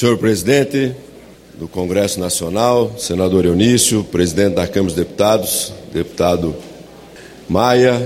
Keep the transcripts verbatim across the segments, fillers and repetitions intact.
Senhor presidente do Congresso Nacional, senador Eunício, presidente da Câmara dos Deputados, deputado Maia,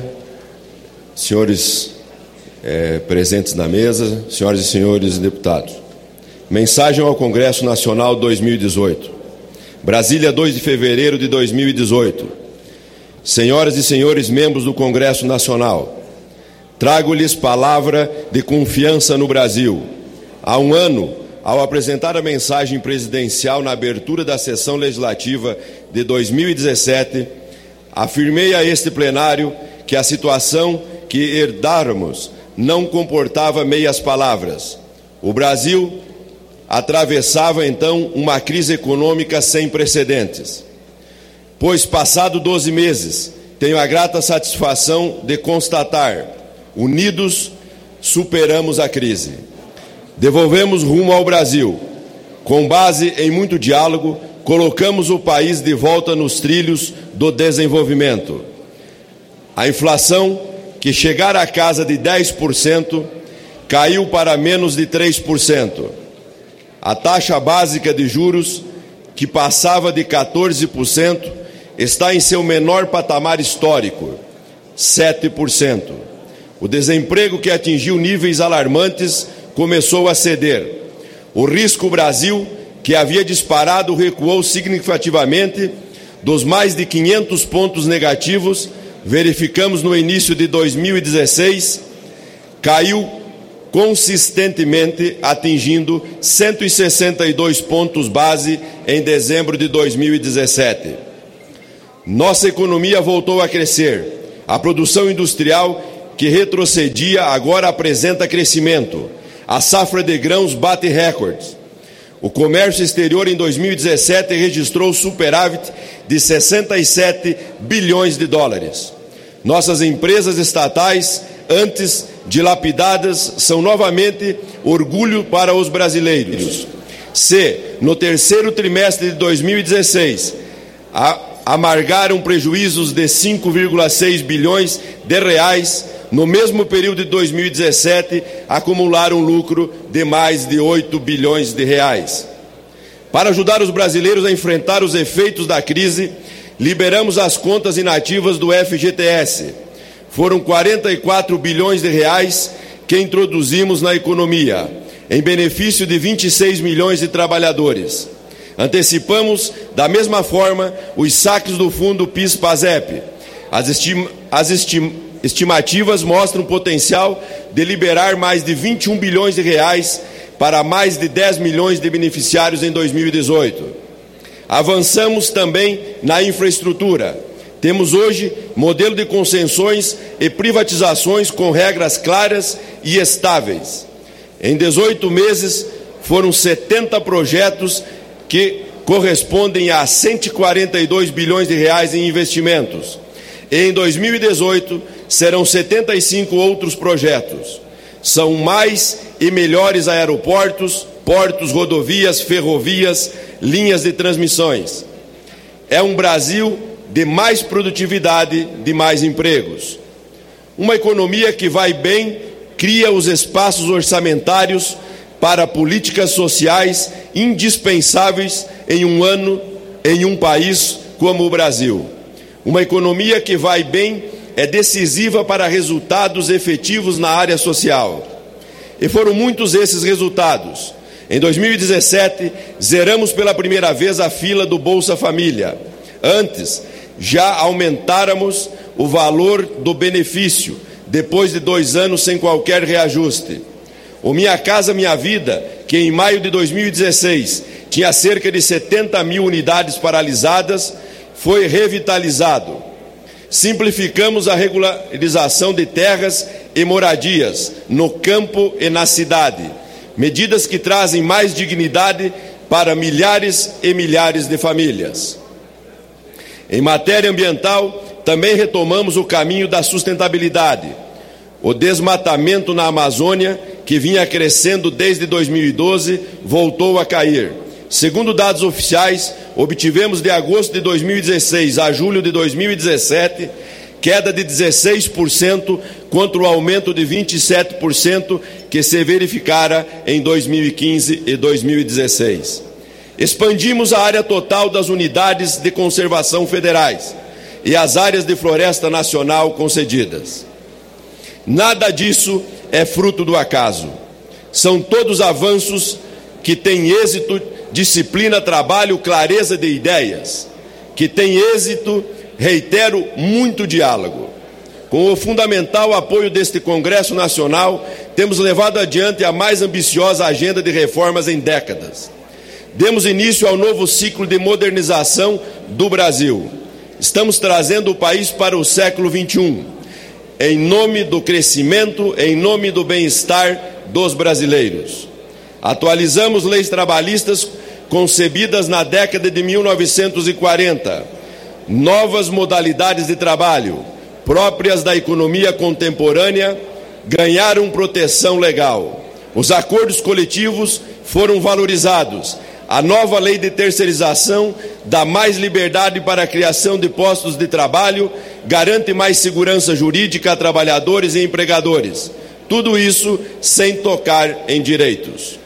senhores eh, presentes na mesa, senhoras e senhores deputados. Mensagem ao Congresso Nacional dois mil e dezoito. Brasília, dois de fevereiro de dois mil e dezoito. Senhoras e senhores membros do Congresso Nacional, trago-lhes palavra de confiança no Brasil. Há um ano, ao apresentar a mensagem presidencial na abertura da sessão legislativa de dois mil e dezessete, afirmei a este plenário que a situação que herdáramos não comportava meias palavras. O Brasil atravessava então uma crise econômica sem precedentes. Pois, passado doze meses, tenho a grata satisfação de constatar, unidos, superamos a crise. Devolvemos rumo ao Brasil. Com base em muito diálogo, colocamos o país de volta nos trilhos do desenvolvimento. A inflação, que chegara à casa de dez por cento, caiu para menos de três por cento. A taxa básica de juros, que passava de quatorze por cento, está em seu menor patamar histórico, sete por cento. O desemprego, que atingiu níveis alarmantes, começou a ceder. O risco Brasil, que havia disparado, recuou significativamente. Dos mais de quinhentos pontos negativos, verificamos no início de dois mil e dezesseis, caiu consistentemente, atingindo cento e sessenta e dois pontos base em dezembro de dois mil e dezessete. Nossa economia voltou a crescer. A produção industrial, que retrocedia, agora apresenta crescimento. A safra de grãos bate recordes. O comércio exterior em dois mil e dezessete registrou superávit de sessenta e sete bilhões de dólares. Nossas empresas estatais, antes dilapidadas, são novamente orgulho para os brasileiros. Se, no terceiro trimestre de dois mil e dezesseis, a, amargaram prejuízos de cinco vírgula seis bilhões de reais, no mesmo período de dois mil e dezessete, acumularam lucro de mais de oito bilhões de reais. Para ajudar os brasileiros a enfrentar os efeitos da crise, liberamos as contas inativas do F G T S. Foram quarenta e quatro bilhões de reais que introduzimos na economia, em benefício de vinte e seis milhões de trabalhadores. Antecipamos, da mesma forma, os saques do fundo PIS-PASEP. As, estima, as estima, estimativas mostram o potencial de liberar mais de vinte e um bilhões de reais para mais de dez milhões de beneficiários em dois mil e dezoito. Avançamos também na infraestrutura. Temos hoje modelo de concessões e privatizações com regras claras e estáveis. Em dezoito meses, foram setenta projetos que correspondem a cento e quarenta e dois bilhões de reais em investimentos. E em dois mil e dezoito, serão setenta e cinco outros projetos. São mais e melhores aeroportos, portos, rodovias, ferrovias, linhas de transmissões. É um Brasil de mais produtividade, de mais empregos. Uma economia que vai bem cria os espaços orçamentários para políticas sociais indispensáveis em um ano, em um país como o Brasil. Uma economia que vai bem é decisiva para resultados efetivos na área social. E foram muitos esses resultados. Em dois mil e dezessete, zeramos pela primeira vez a fila do Bolsa Família. Antes, já aumentáramos o valor do benefício, depois de dois anos sem qualquer reajuste. O Minha Casa Minha Vida, que em maio de dois mil e dezesseis tinha cerca de setenta mil unidades paralisadas, foi revitalizado. Simplificamos a regularização de terras e moradias no campo e na cidade, medidas que trazem mais dignidade para milhares e milhares de famílias. Em matéria ambiental, também retomamos o caminho da sustentabilidade. O desmatamento na Amazônia, que vinha crescendo desde dois mil e doze, voltou a cair. Segundo dados oficiais, obtivemos de agosto de dois mil e dezesseis a julho de dois mil e dezessete queda de dezesseis por cento contra o aumento de vinte e sete por cento que se verificara em dois mil e quinze e dois mil e dezesseis. Expandimos a área total das unidades de conservação federais e as áreas de floresta nacional concedidas. Nada disso é fruto do acaso. São todos avanços que têm êxito, disciplina, trabalho, clareza de ideias. Que têm êxito, reitero, muito diálogo. Com o fundamental apoio deste Congresso Nacional, temos levado adiante a mais ambiciosa agenda de reformas em décadas. Demos início ao novo ciclo de modernização do Brasil. Estamos trazendo o país para o século vinte e um, em nome do crescimento, em nome do bem-estar dos brasileiros. Atualizamos leis trabalhistas concebidas na década de mil novecentos e quarenta, novas modalidades de trabalho, próprias da economia contemporânea, ganharam proteção legal. Os acordos coletivos foram valorizados. A nova lei de terceirização dá mais liberdade para a criação de postos de trabalho, garante mais segurança jurídica a trabalhadores e empregadores. Tudo isso sem tocar em direitos.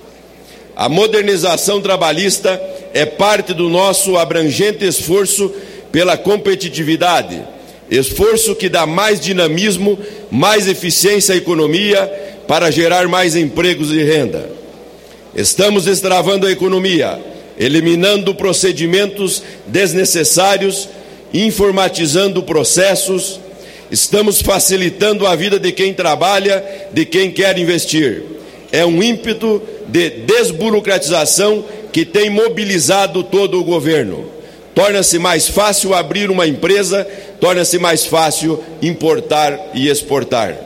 A modernização trabalhista é parte do nosso abrangente esforço pela competitividade, esforço que dá mais dinamismo, mais eficiência à economia para gerar mais empregos e renda. Estamos destravando a economia, eliminando procedimentos desnecessários, informatizando processos. Estamos facilitando a vida de quem trabalha, de quem quer investir. É um ímpeto de desburocratização que tem mobilizado todo o governo. Torna-se mais fácil abrir uma empresa, torna-se mais fácil importar e exportar.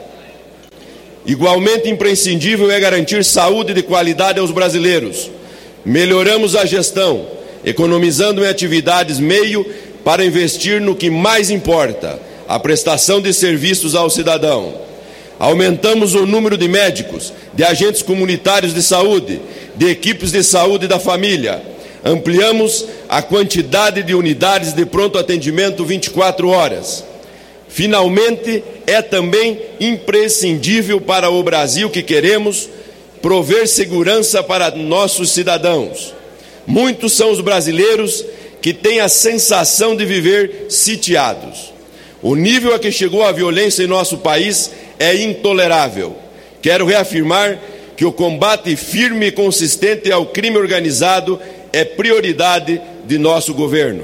Igualmente imprescindível é garantir saúde de qualidade aos brasileiros. Melhoramos a gestão, economizando em atividades meio para investir no que mais importa, a prestação de serviços ao cidadão. Aumentamos o número de médicos, de agentes comunitários de saúde, de equipes de saúde da família. Ampliamos a quantidade de unidades de pronto atendimento vinte e quatro horas. Finalmente, é também imprescindível para o Brasil que queremos prover segurança para nossos cidadãos. Muitos são os brasileiros que têm a sensação de viver sitiados. O nível a que chegou a violência em nosso país é intolerável. Quero reafirmar que o combate firme e consistente ao crime organizado é prioridade de nosso governo.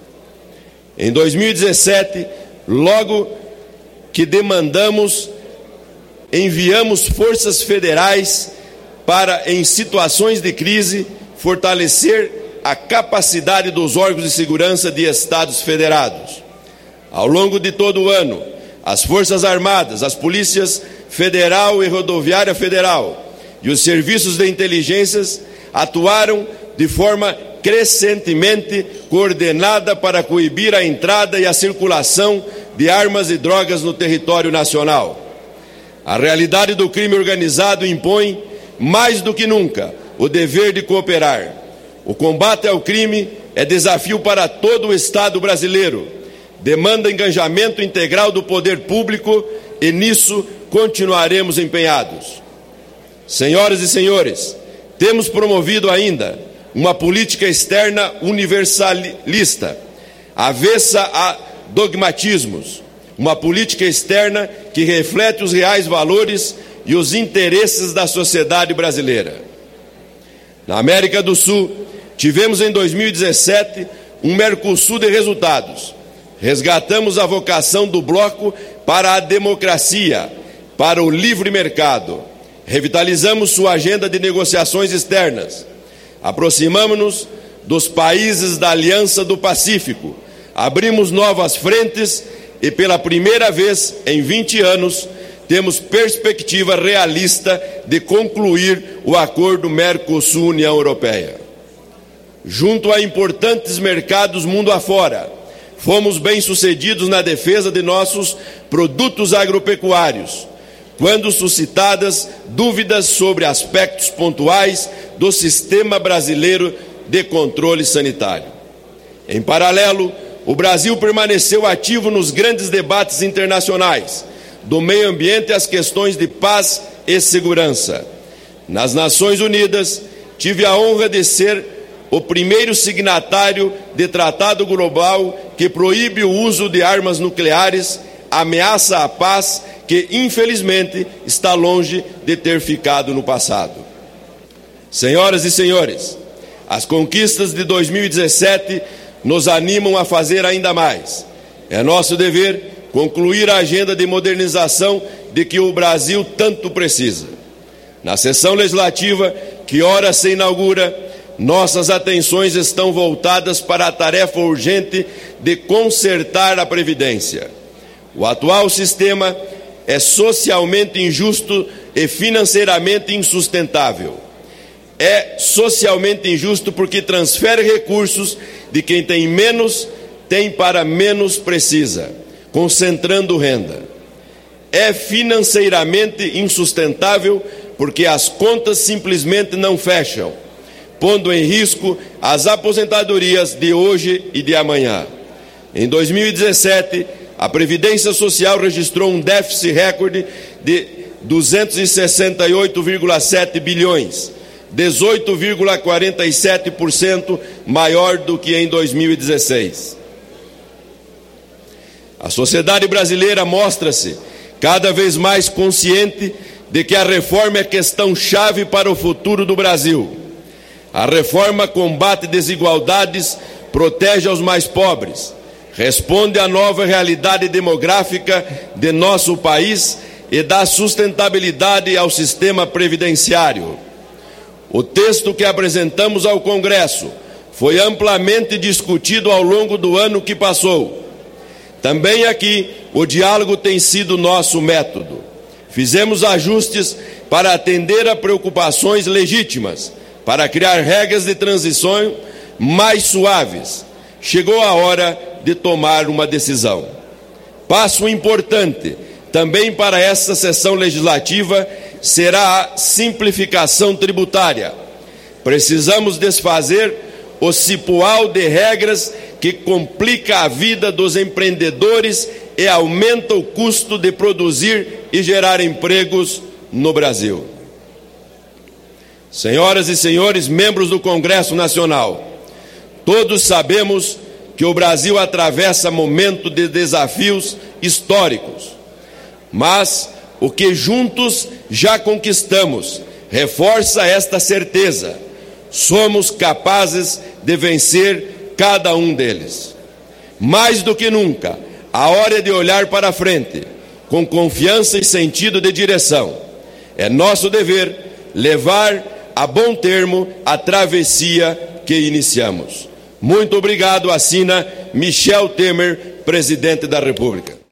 Em dois mil e dezessete, logo que demandamos, enviamos forças federais para, em situações de crise, fortalecer a capacidade dos órgãos de segurança de estados federados. Ao longo de todo o ano, as Forças Armadas, as Polícias Federal e Rodoviária Federal e os serviços de inteligências atuaram de forma crescentemente coordenada para coibir a entrada e a circulação de armas e drogas no território nacional. A realidade do crime organizado impõe, mais do que nunca, o dever de cooperar. O combate ao crime é desafio para todo o Estado brasileiro. Demanda engajamento integral do poder público e nisso continuaremos empenhados. Senhoras e senhores, temos promovido ainda uma política externa universalista, avessa a dogmatismos, uma política externa que reflete os reais valores e os interesses da sociedade brasileira. Na América do Sul, tivemos em dois mil e dezessete um Mercosul de resultados. Resgatamos a vocação do bloco para a democracia, para o livre mercado. Revitalizamos sua agenda de negociações externas. Aproximamos-nos dos países da Aliança do Pacífico. Abrimos novas frentes e, pela primeira vez em vinte anos, temos perspectiva realista de concluir o acordo Mercosul-União Europeia. Junto a importantes mercados mundo afora, fomos bem-sucedidos na defesa de nossos produtos agropecuários, quando suscitadas dúvidas sobre aspectos pontuais do sistema brasileiro de controle sanitário. Em paralelo, o Brasil permaneceu ativo nos grandes debates internacionais, do meio ambiente às questões de paz e segurança. Nas Nações Unidas, tive a honra de ser o primeiro signatário de tratado global que proíbe o uso de armas nucleares, ameaça a paz que, infelizmente, está longe de ter ficado no passado. Senhoras e senhores, as conquistas de dois mil e dezessete nos animam a fazer ainda mais. É nosso dever concluir a agenda de modernização de que o Brasil tanto precisa. Na sessão legislativa, que ora se inaugura, nossas atenções estão voltadas para a tarefa urgente de consertar a Previdência. O atual sistema é socialmente injusto e financeiramente insustentável. É socialmente injusto porque transfere recursos de quem tem menos, tem para menos precisa, concentrando renda. É financeiramente insustentável porque as contas simplesmente não fecham, pondo em risco as aposentadorias de hoje e de amanhã. Em dois mil e dezessete, a Previdência Social registrou um déficit recorde de duzentos e sessenta e oito vírgula sete bilhões, dezoito vírgula quarenta e sete por cento maior do que em dois mil e dezesseis. A sociedade brasileira mostra-se cada vez mais consciente de que a reforma é questão-chave para o futuro do Brasil. A reforma combate desigualdades, protege aos mais pobres, responde à nova realidade demográfica de nosso país e dá sustentabilidade ao sistema previdenciário. O texto que apresentamos ao Congresso foi amplamente discutido ao longo do ano que passou. Também aqui, o diálogo tem sido nosso método. Fizemos ajustes para atender a preocupações legítimas, para criar regras de transição mais suaves. Chegou a hora de tomar uma decisão. Passo importante também para esta sessão legislativa será a simplificação tributária. Precisamos desfazer o cipoal de regras que complica a vida dos empreendedores e aumenta o custo de produzir e gerar empregos no Brasil. Senhoras e senhores membros do Congresso Nacional, todos sabemos que o Brasil atravessa momento de desafios históricos, mas o que juntos já conquistamos reforça esta certeza. Somos capazes de vencer cada um deles. Mais do que nunca, a hora é de olhar para frente, com confiança e sentido de direção. É nosso dever levar a bom termo a travessia que iniciamos. Muito obrigado, assina Michel Temer, presidente da República.